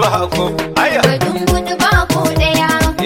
ba ko aya batun gudu ba ko daya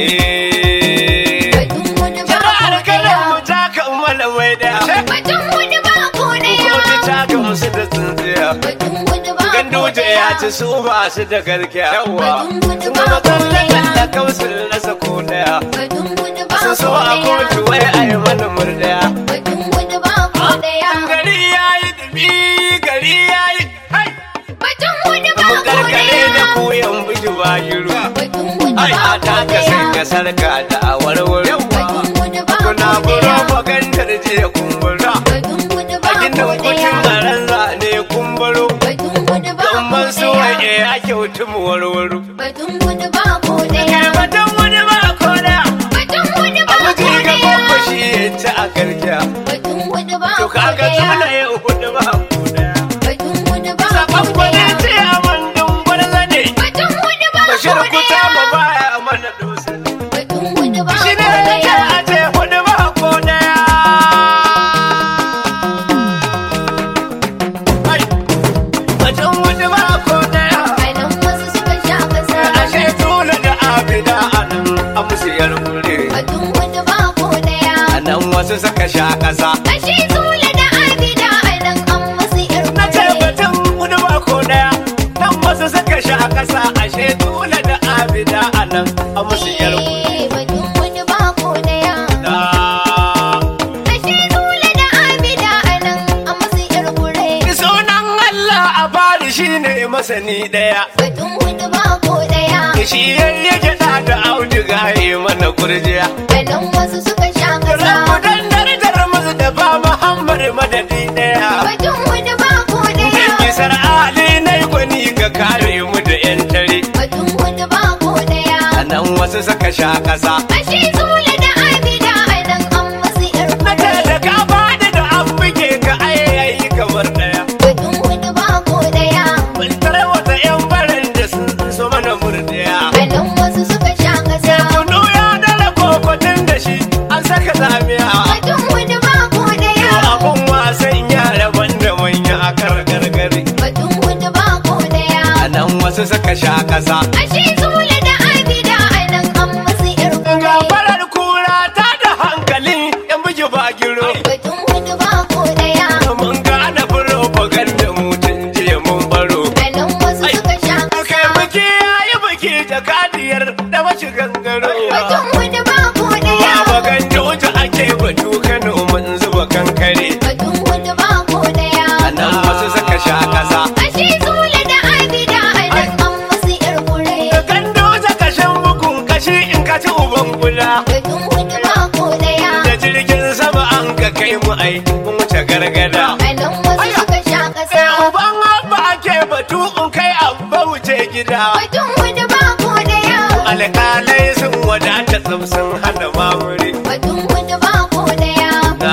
batun gudu ba ko daya mu ta kammala mai daya batun gudu ba ko daya ko ta ga musu da tsintsiya batun gudu ba ko ganduje daya ya ci su ba su da garkiya yawa batun gudu kuma ba ko matsalar daya da kausul na sako daya batun gudu ba sun so ko a kotu daya wai a yi mana murdaya batun gudu ba ko daya gari ya yi dubi gari ya yi hai batun gudu ba mu ko karkare da daya koyan buji ba yiru batun gudu ai ba a ko ta ka daya sanya sarka da a warware batun gudu ba kuna ko buro daya bagandar je kumbura batun gudu a ba ginin ko kucin daya zaren zane kumburo batun gudu ba don ko man su daya waje a kyautu mu warwaro batun gudu ba ko daya batun wani ba koda batun gudu ba abu ko ji ga daya babba shi ya ci a garkiya batun gudu ba to ko kaga daya tuna ya hudu ba koda batun gudu ba ko sakon kwani daya ce a mandin gwarza ne batun gudu ba bashir ko kuta daya ma baya mana dosa batun gudu ba shi ko ne ya ce daya a ce hudu ba koda batun hudu ba koda anan wasu suka sha kasa ashe tula da abida a nan a musu yar kure batun gudu ba ko daya a nan wasu suka sha kasa ashe zula da abida anan an masu na ce irkure batun hudu ba ko daya nan wasu suka sha kasa ashe tula da abida a nan a musu yar kure batun gudu ba ko daya da ashe zula da abida anan an masu irkure sunan Allah a fari shine masani daya batun gudu ba ko daya shi yake da auduga ya mana gurjiya anan wasu suka sha kasa rabu dan darajar musu da ba Muhammad madadi daya batun gudu ba ko daya kisar Ali na gwani ga kare mu da yan tare batun gudu ba ko daya a nan wasu suka sha kasa ashe zula da abida anan an masu na irkure ce da ka bada da an buge ka ayayi kamar daya batun gudu ba ko daya bultar wata yan barin da sun so mana murdiya anan wasu suka sha kasa kunu ya dala kokotin da shi an saka zamiya batun gudu ba ko daya abun wasan yara banda manya a kar gargare batun gudu ba ko daya a nan wasu suka sha kasa ashe zula da abida anan an masu irkure ga farar kura ta da hankalin yan bugi ba giro batun gudu ba ko daya mun gane propaganda mutum jiya mun baro anan wasu suka sha kai kasa biki yayi biki jakadiyar da mace gangaro batun gudu ba ko daya baba ganda wuta ake batu Kano mun zuba kankare batun gudu ba ko daya a nan wasu suka sha kasa ashe zula da abida anan an masu irkure gando kashin bugun kashi in ka ci uban kula batun gudu ba ko daya da jirgin sama an ka kai mu ai mun wuce gargada anan wasu suka sha kasa uban abba ake batu in kai abba wuce gida batun gudu ba ko daya alƙalai sun wadata tsam sun hana mamuri batun gudu ba ko daya da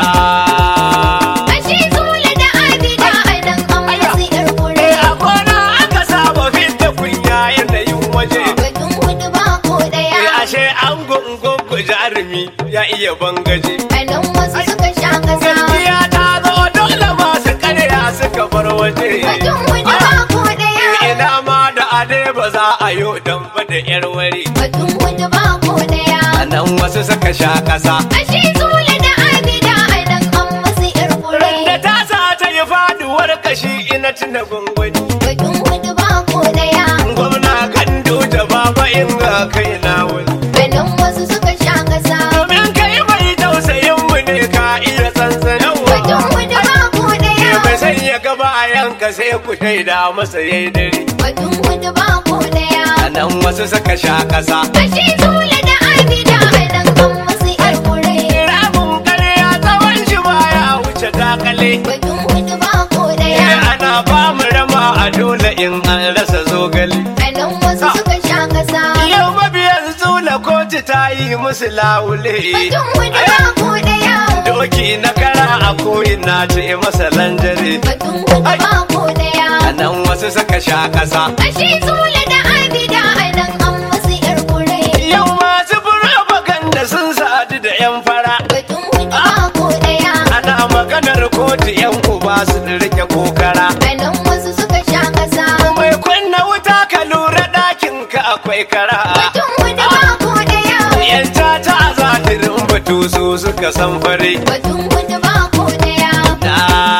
ashe zula da abida anan an masu irkure a kona aka saba fita kunya yanayin waje batun gudu ba ko daya ashe an gungun jarumi ya iya bangaje anan wasu suka sha kasa gaskiya ta zo dole masu karya suka bar waje batun gudu ba ko daya ina ma da ade ba za a yi damba da yar wari batun gudu ba ko daya a nan wasu suka sha kasa ashe zula da abida anan an masu irkure da ta sa ta yi faduwar kashi ina tuna gungwani batun gudu ba ko daya gwamna gandu da baba in ga kai na wani anan wasu suka sha kasa domin kai mai tausayin mu ne ka iya tsantsanin batun gudu ba ko daya mai sanya gaba a yanka sai ku shaida masa yayi dare batun gudu ba ko daya a nan wasu suka sha kasa ashe zula da abida anan an masu irkure ramin ƙarya tsawon shi baya wuce takale batun gudu ba ko daya ana ba mu rama a dole in an rasa zogali anan wasu suka sha kasa yau mabiyan zula kotu ta yi musu lawule batun gudu ba ko daya doki na kara a koyin na ce masa lanjare batun gudu ba ko daya a nan wasu suka sha kasa ashe zula da abida anan an masu irkure yau masu propaganda sun sadu da yan fara batun gudu ba ko daya ana maganar kotu yan uba su rike kokara anan wasu suka sha kasa mai kunna wuta ka lura ɗakin fara. Batun hudu ba ko daya. Yanta ta zahirin batu su suka san fare. Batun hudu ba ko daya. Na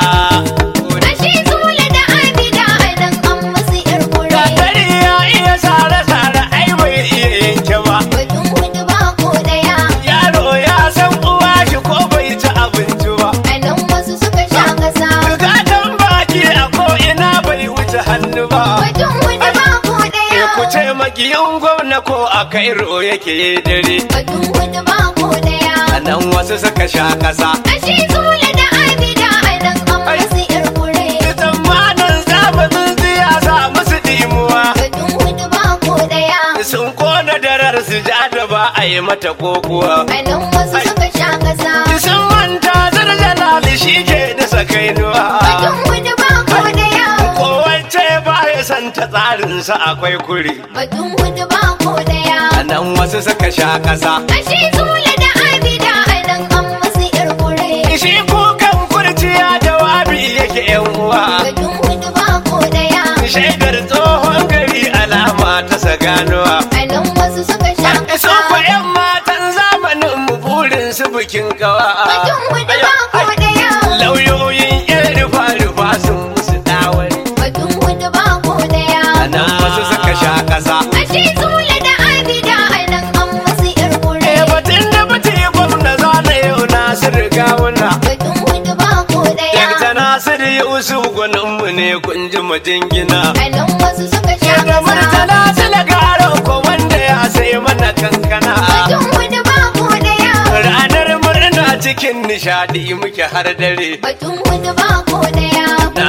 Ashe Zula da Abida a nan an musu yar kure. Gatari ya iya sare-sare ai bai iya yanke ba. Batun hudu ba ko daya. Yaro ya san uwa shi ko bai ci abinci ba. A nan wasu suka sha kasa. Bukatan baki a ko'ina bai wuce hannu ba. Batun hudu ba ko daya. Ku ce makiyin gwamna ko a kairo yake dare. Batun hudu ba ko daya. A nan wasu suka sha kasa. Ashe Zula da Abida a nan an musu yar kure. Tsammanin zamanin siyasa musu dimuwa. Batun hudu ba ko daya. Sun kona darar su ja da ba a yi mata kokuwa. A nan wasu suka sha kasa. Sun manta zarjalali shi ke da sakainuwa. Batun hudu ba ko daya. Kowace ba ya san ta tsarinsa akwai kuri. Batun hudu ba ko daya. A nan wasu suka sha kasa. Ashe Zula da Abida a nan an musu yar kure. Shi kukan kurciya jawabi yake yan uwa. Batun hudu ba ko daya. Shaidar tsohon gari alama ta saganuwa. A nan wasu suka sha Su kasa. ku yan matan zamanin mu burin su bikin kawa. Batun hudu ba ko daya. Lauyoyin yan rufa-rufa sun musu dawari. Batun hudu ba ko daya. A nan wasu suka sha kasa. Ashe Zula da Abida a nan an musu yar kure. Batun da bata yi gwamna zana yau Nasiru gawuna. Batun hudu ba ko daya. Dakta Nasiru Yusuf gwaninmu ne kun ji majingina. A nan wasu suka sha Da kasa. Murtala Sule Garo ko wanda ya sai mana kankana. Batun hudu ba ko daya. Ranar murna cikin nishadi muke har dare. Batun hudu ba ko daya. Na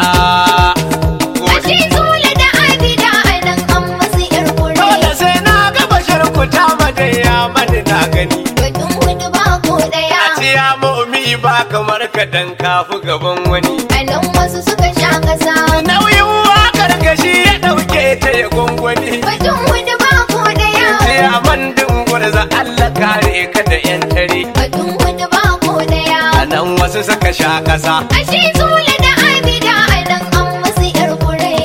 Ashe Zula da Abida a nan an musu yar kure. dole sai na ga bashar kuta madaya mani na gani. Batun hudu ba ko daya. A ciya momi ba kamar ka dan kafu gaban wani. A nan wasu suka sha kasa. Nauyin wakar gashi ya dauke ta ya gwangwani. Batun hudu ba ko daya. Ciya man dingurza Allah kare ka da yan tare. Batun hudu ba ko daya. A nan wasu suka sha kasa. Ashe Zula da Abida a nan an musu yar kure.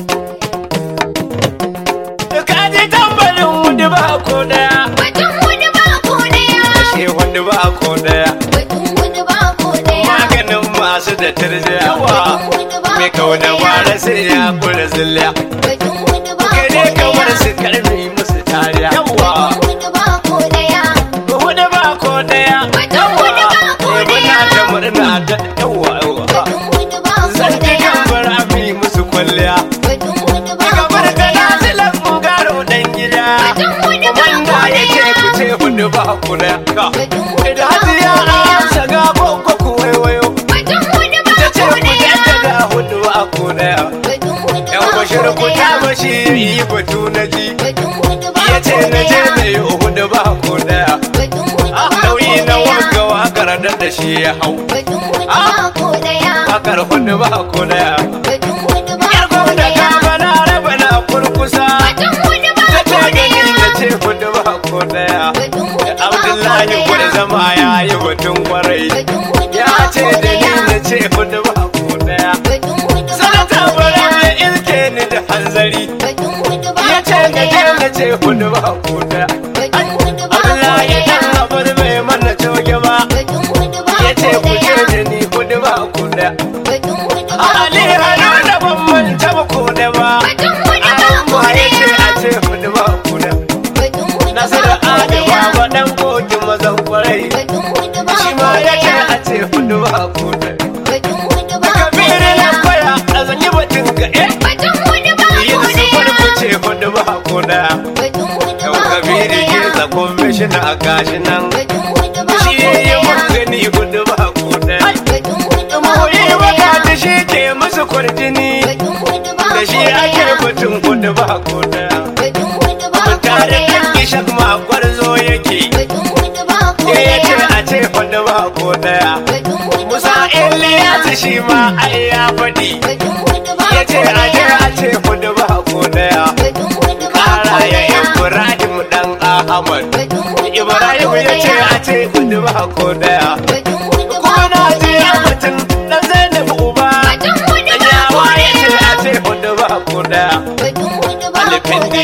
Ka ji tambarin wani ba ko daya. Batun hudu ba ko daya. Ashe wani ba ko daya. Batun hudu ba ko daya. Maganin masu da tarjawa. Batun hudu ba Mai ko kauna daya. bara sai ya kula zilya. Batun hudu ba ko Kare kamar daya. su karmi musu tariya. Yawa. Batun hudu ba ko daya. Hudu ba ko daya. Batun hudu ba ko Muna daya. da murna da yawa yawa. Batun hudu ba ko Zan ji daya. gambar ami musu kwalliya. Batun hudu ba Daga ko barka daya. na zilan garo dan gida. Batun hudu ba Wanda ko yake daya. ku ce hudu ba ko daya. Batun hudu Da ba ko hajiya daya. an saga bongo ku waiwayo. Batun hudu ba Ta ce ko ku daya. jaddada hudu ba ko daya. Batun hudu Yan ba bashir ko ku ta daya. mashi yi batu na ji. Batun hudu ba Ya ce ko na je daya. na yi hudu ba ko daya. Batun hudu ba ko Nauyi na daya. wanga wakar da shi ya hau. Batun hudu ba ko daya. Wakar hudu ba ko daya. Batun hudu ba Yar ko gwamna daya. ta bana raba na kurkusa. Batun hudu ba Ta ko ce gani daya. na ce hudu ba ko daya. Batun hudu ba ko Abdullahi daya. gwada zama ya yi batun kwarai. Batun hudu Ya ba ce ko da ni daya. na ce hudu ba ko daya. Batun hudu ba Sanata ko bara daya. ya ilke ni da hanzari. Batun hudu ba Ya ko ce na je daya. na ce hudu ba ko daya. Batun hudu ba ko Abdullahi daya. dan abar bai mana coge ba. Batun hudu ba Ya ce ko ku ce daya. da ni hudu ba ko daya. Batun hudu ba Ali ko daya. Haruna ban manta ba ko da ba. Batun hudu ba ko Amma ya ce daya. a ce hudu ba ko daya. Batun hudu Nasiru ba ko Ali daya. Baba dan kokin mazan kwarai. Batun hudu ba Shi ko ma ya ce daya. a ce hudu ba ko daya. Batun hudu ba ko Kabiru daya. na kwaya a zanyi batun ga Batun hudu ba Yin ko su farko daya. ce hudu ba ko daya. Batun hudu Yau ba ko Kabiru ke daya. zakon mishina a gashi nan. Batun hudu ba Shi ko ya yi daya. magani hudu ba ko daya. Batun hudu ba ko Muhi daya. wata da shi ke musu kwarjini. Batun hudu ba Da ko shi ake daya. batun hudu ba ko daya. Batun hudu ba ko Tare daya. da kishak ma gwarzo yake. Batun hudu ba ko Ke ya ce daya. a ce hudu ba ko daya. Batun hudu Musa ba ko Iliyas daya. shi ma ai ya faɗi. Batun hudu ba Ya ce ko a je daya. a ce hudu ba ko daya. Batun hudu ba Kara ko ya daya. Ibrahim dan Ahmad. Batun hudu ba Ibrahim ko ya ce daya. a ce hudu ba ko daya. Batun hudu ba Kuma na ko je a daya. mutum dan Zainab uba. Batun hudu Dan ba ko yawa ya ce daya. a ce hudu ba ko daya. Batun hudu ba ko Alifin diki daya. ya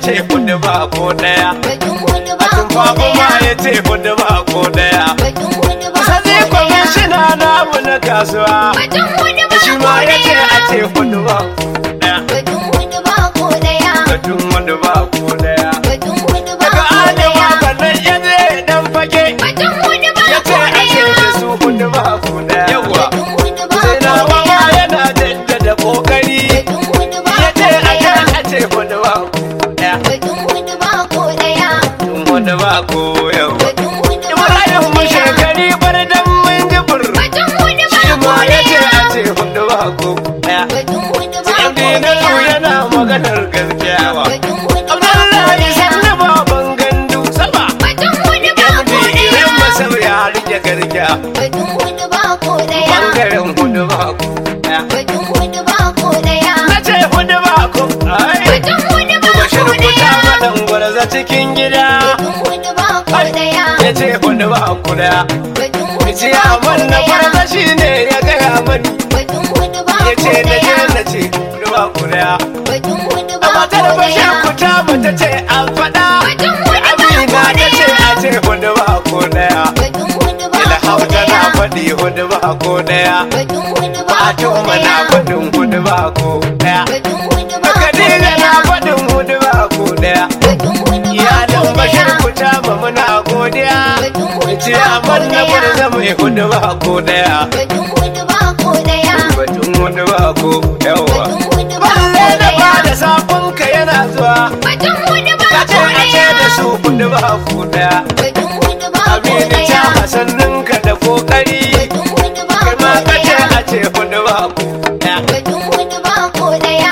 ce hudu ba ko daya. batun hudu ba Tun ko fafu ma daya, ya ce hudu ba ko daya. batun hudu ba Sani ko daya, kwamishina namu na kasuwa. batun hudu ba Shi ko ma ya ce a daya, ce hudu ba ko daya. batun hudu ba ko daya, Batun hudu ba ko daya. batun hudu ba Daga ko arewa daya, bannan ya je dan fage. batun hudu ba Ya ce ko a ce daya, da su hudu ba ko daya. Yawwa. batun hudu ba Sai na ko mama daya, yana jaddada kokari. batun hudu ba Ya ce ko a daya, ce hudu ba ko daya. batun hudu ba ko daya, Tun hudu ba ko yawwa. batun hudu ba Ibrahim ko mu daya, shekari bar dan mun jibir. batun hudu ba Shi ko ma ya ce daya, a ce hudu ba ko daya. batun hudu ba Sai ko Dinaru daya, yana maganar gaskiyawa. batun hudu ba ko Abdullahi daya, sanna baban gandu sama. batun hudu ba ko Irin daya, masau ya rike garkiya. batun hudu ba ko daya, Bangaren hudu ba ko daya. batun hudu ba ko daya, Na ce hudu ba ko ai. batun hudu ba Bashir ko kuta daya, madan gwarza cikin gida. batun hudu ba ko daya, Ya ce hudu ba ko daya. batun hudu Ce ba a ko manna daya, gwarza shi ne ya gaya mani. batun hudu ba Ya ko ce na je daya, na ce hudu ba ko daya. batun hudu A ba ko matar Bashir daya, kuta mata ce an faɗa. batun hudu ba Amina ko ta ce daya, a ce hudu ba ko daya. batun hudu ba ko Ilham tana daya, faɗi hudu ba ko daya. batun hudu ba ko Fatima na daya, faɗin hudu ba ko daya. batun hudu ba ko Khadija na daya, faɗin hudu ba ko daya. batun hudu ba Iyalan ko Bashir daya, kuta ma muna godiya. batun hudu Ce ba a ko manna daya, gwarza mai hudu ba ko daya. batun hudu ba ko daya, Batun hudu ba ko yawa. batun hudu ba Balle ko da ba daya, da safonka yana zuwa. batun hudu ba Ka ce ko a ce daya, da su hudu ba ko daya. batun hudu ba ko Aminu daya, ta hasanninka da kokari. batun hudu ba Kai ma ko ka ce daya, a ce hudu ba ko daya. batun hudu ba ko daya,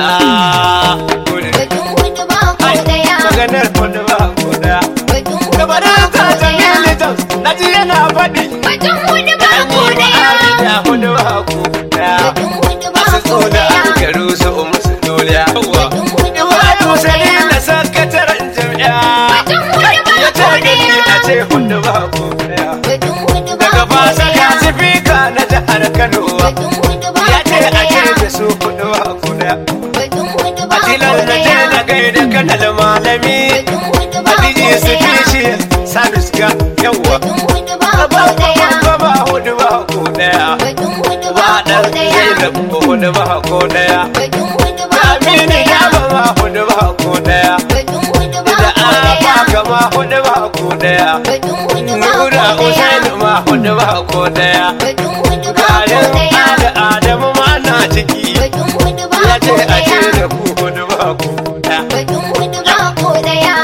Ah, hudu. batun hudu ba ko Ai, daya, maganar hudu ba ko daya. batun hudu Da ba bari ko ta daya, Jamilu Jos, na ji yana faɗi. batun hudu ba An ko yi daya, ma'amida hudu ba ko daya. batun hudu ba Masu ko tsona daya, an garu su musu doliya. batun hudu ba Ibrahim ko Sani daya, da sakataren jam'iyya. batun hudu ba Ya ce ko da ni daya, a ce hudu ba ko daya. batun hudu ba Daga ko fasa daya, ka sifika na jihar Kano. batun hudu ba Ya ko ce a ce daya, da su hudu ba ko daya. batun hudu ba A ko tilar na je daya, na gaida kanal malami. batun hudu ba Hadiji ko su daya, fishi sabis ga yawa. batun hudu ba Ba ko daya, ba hudu ba ko daya. batun hudu Ba ba ko dan daya, Zainab ko hudu ba ko daya. batun hudu ba ko Aminu daya, ya ba hudu ba ko daya. batun hudu ba Da ko Aba daya, kama hudu ba ko daya. batun hudu ba Nura ko daya, Usaini ma hudu ba ko daya. batun hudu ba ko Garin daya, Ada Adamu ma na ciki. batun hudu ba Ya ce ko a ce daya, da ku hudu ba ko daya. batun hudu ba ko daya,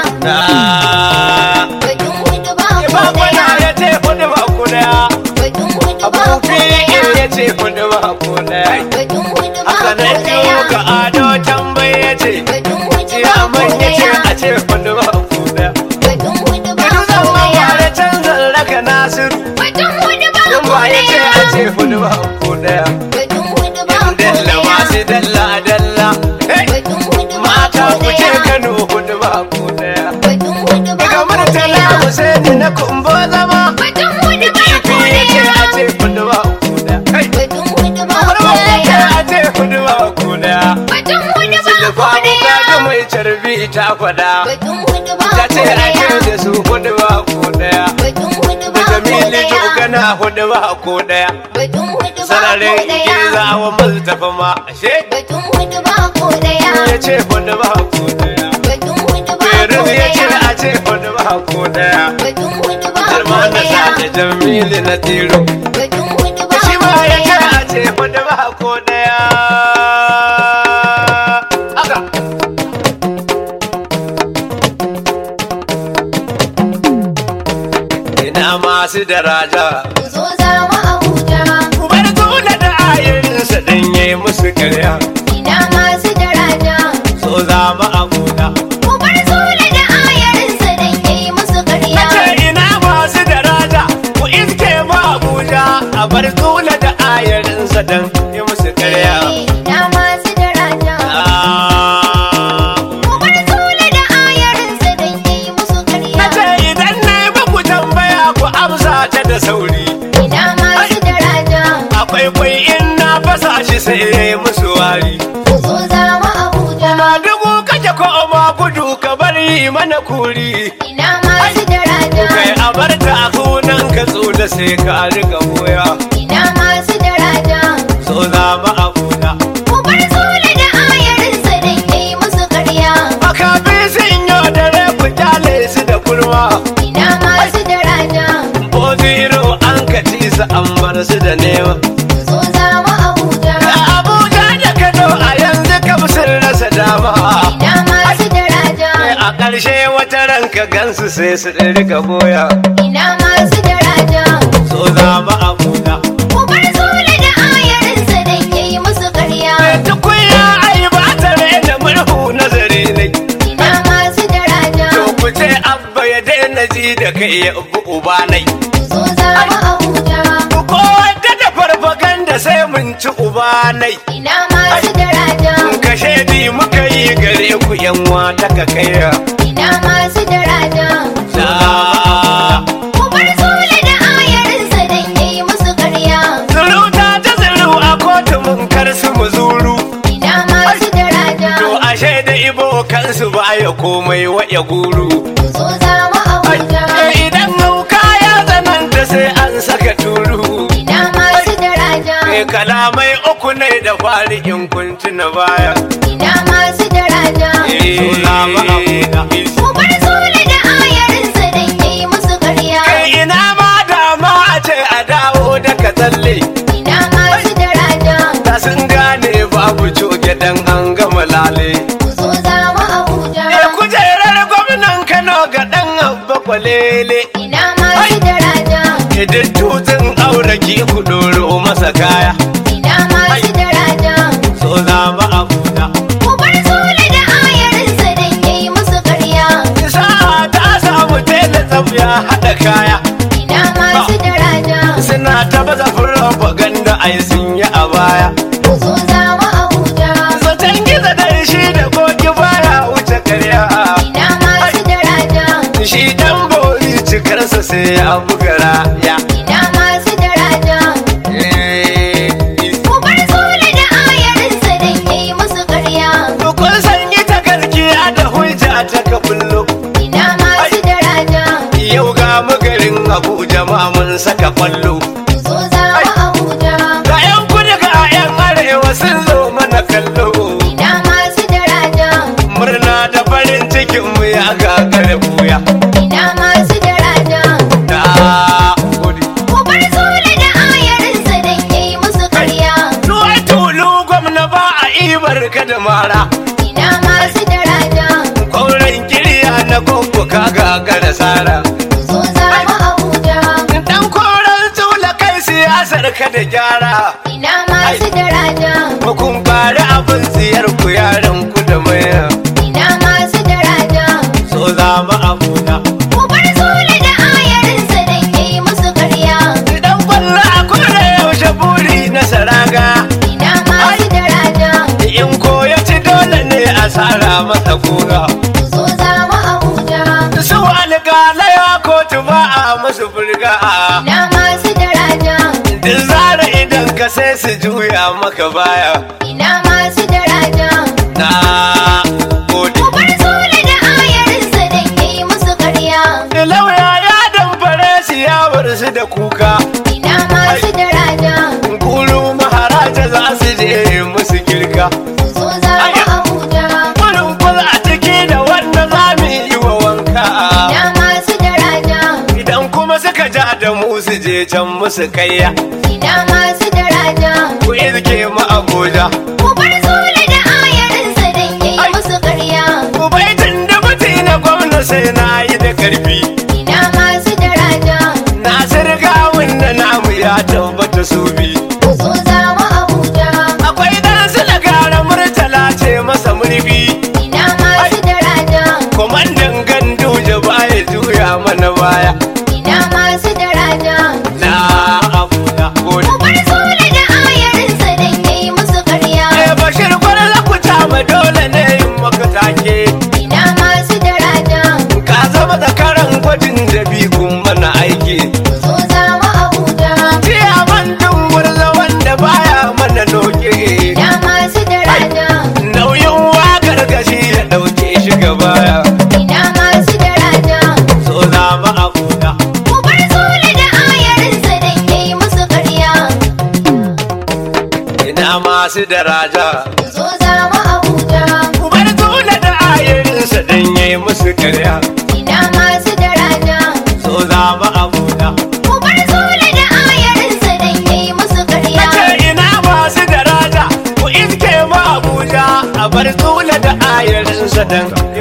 Ah, batun hudu ba Ba ko kwana daya, ya ce hudu ba ko daya. batun hudu ba Abu ko fi'il daya, ya ce hudu ba ko daya. batun hudu ba Haka ko na daya, jiyo ga ado tambayi ya ce. batun hudu ba ko Ciyaman ya ce daya, a ce hudu ba ko daya. batun hudu ba Idu ko zan daya, maware canzan raka Nasiru. batun hudu ba Yan ko ba ya ce daya, a ce hudu ba ko daya. batun hudu ba Yan ko dalla daya, masu dalla dalla. Hey! batun hudu ba Mata ko ku ce daya, Kano hudu ba ko daya. batun hudu ba Daga ko Murtala daya, Husaini na kumbo zama. batun hudu ba Kifi ko ya ce daya, a ce hudu ba ko daya. Hey! batun hudu ba ko Barba ya ce daya, a ce hudu ba ko daya. batun hudu ba ko Silfa daya, ga mai carbi ta kwada. batun hudu ba Ta ko ce a ce daya, da su hudu ba ko daya. batun hudu Da ba ko Jamilu daya, Jogana hudu ba ko daya. batun hudu ba Sararin ko daya, Gizawa Mustapha ma ashe. batun hudu ba ko daya, Ya ce hudu ba ko daya. batun hudu ba ko Feruz ya ce daya, a ce hudu ba ko daya. batun hudu ba ko Harma na daya, sa da Jamilu na tiro. batun hudu ba Shi ko ma ya ce daya, a ce hudu ba ko daya. Haka. Ina masu daraja. ku zo za mu Abuja, Bar tula da ayoyinsa don yi musu karya. ina masu daraja, So za mu abuda. ku bar Sule da ayarinsa dan yayi musu ƙarya, Ce ina masu daraja. Ku iske mu Abuja. A bar tula da ayarinsa don yi musu karya. ina masu daraja, Ah. ku bar Sule da ayarinsa dan yayi musu ƙarya, Ce idan na yi muku tambaya ku amsa ta da sauri. ina masu daraja, Akwai kwai in na fasa shi sai ya yi musu wari. ku zo za mu Abuja, Ma dugu kake ko ma gudu ka yi mana kuri. ina masu daraja, Kai a bar ta sunan ka tsula sai ka riga boya. ina masu daraja. So za mu abuda. Ku bar Sule da ayarinsa don yayi musu ƙarya. Makafi sun yi dare ku kyale su da kurma. Ina masu daraja, Ko zero an kaci su an bar su da nema. so za mu Abuja. Da Abuja da Kano a yanzu kam sun rasa dama. Ina masu daraja, A ƙarshe wata ranka gansu sai su riga boya. ina masu daraja. So za mu abuda. Ku bar Sule da ayarinsa don yayi musu ƙarya. Tukunya ai ba ta da murhu nazari ne. Ina masu daraja, To ku ce abba ya daina ji da kai ya ubu uba nai. so za mu Abuja. Ko wadda da farfaganda sai mun ci uba nai. Ina masu daraja, Kashe di muka yi gare ku yan wata ka kaiya. ina masu daraja. Da Ku bar Sule da ayarinsa don yayi musu ƙarya. Zuruta ta zuru a kotu mun kar su mu zuru. Ina masu daraja, To ashe da ibo kansu ba ya komai wa ya guru. so za mu Abuja. Idan hauka ya tsananta sai an saka turu. Ina masu daraja, Kalamai uku ne da fari in kun tuna baya. ina masu daraja. Ku bar Sule da ayarinsa don yayi musu ƙarya. Kai ina ma dama a ce a dawo daga tsalle. Ina masu daraja, Ta sun gane babu coge dan an gama lale. so za mu Abuja. Kujerar gwamnan Kano ga dan abba kwalele. Ina masu daraja, Idan tutun aure ki ku doro masa kaya. ina masu daraja. So za mu abuda. Ku bar Sule da ayarinsa don yayi musu ƙarya. Sa'a ta samu tela tsafiya haɗa kaya. Ina masu daraja, Suna ta baza propaganda ai sun yi a baya. so za mu Abuja. Zaton gizo da shi da koki baya wuce karya. Ina masu daraja, Shi dan bori cikarsa sai ya buga raya. ina masu daraja. Ku bar Sule da ayarinsa don yayi musu ƙarya. Kun san ita gaskiya da hujja ta ka bullo. Ina masu daraja, Yau ga magarin Abuja ma mun saka kwallo. so za mu Abuja. Ga 'yan kudu ga 'yan arewa sun zo mana kallo. Ina masu daraja, Murna da farin cikin mu ya gagara buya. ina masu daraja. Da kudi. Ku bar Sule da ayarinsa don yayi musu ƙarya. Tuwai tulu gwamna ba a ibar ka da mara. Ina masu daraja, Kwauren kirya na koko ka gagara sara. so za mu Abuja. Dan koren tula kai siyasar ka da gyara. Ina masu daraja, Kun fara abin siyar ku yaran ku da maya. ina masu daraja. So za mu abuda. Ku bar Sule da ayarinsa don yayi musu ƙarya. Dan kwallo a kore yaushe buri na saraga. Ina masu daraja, In koya ci dole ne a sara masa kura. so za mu Abuja. Su alƙalai a kotu ba a musu burga. Ina masu daraja, Duk zara idan ka sai su juya maka baya. ina masu daraja. Na gode. Ku bar Sule da ayarinsa don yayi musu ƙarya. Lauya ya damfare siyawar su da kuka. Ina masu daraja, Kulu maharaja za su je musu girka. so za mu Abuja. Kurin kul a ciki da wanda za mu yi wa wanka. Ina masu daraja, Idan kuma suka ja da mu su je can musu kaiya. ina masu daraja. Ku irke mu Abuja. Ku bar Sule da ayarinsa don yayi musu ƙarya. Ku baitin da mutu na gwamna sai na yi da karfi. Ina masu daraja, Na sirga wanda namu ya tabbata su bi. so za mu Abuja. Akwai dan su da gara murtala ce masa murfi. Ina masu daraja, Kwamandan ganduje baya juya mana baya. ina masu daraja. Na Abuja gode. Ku bar Sule da ayarinsa don yayi musu ƙarya. Bashir kwarla ku ba dole ne yin maka take. Ina masu daraja, Ka zama zakaran gwajin da bi kun mana aiki. so za mu Abuja. Ciyaman dungurla wanda baya mana noke. Ina masu daraja, Nauyin wakar gashi ya dauke shi gabaya. ina masu daraja zo za mu Abuja. bar Zula da ayarinsa dan yayi musu karya Ina masu daraja. so za mu Abuja Ku bar Zula da ayarinsa dan yayi musu ƙarya. nace ina masu daraja ku iske mu Abuja a bar Zula da ayarinsa dan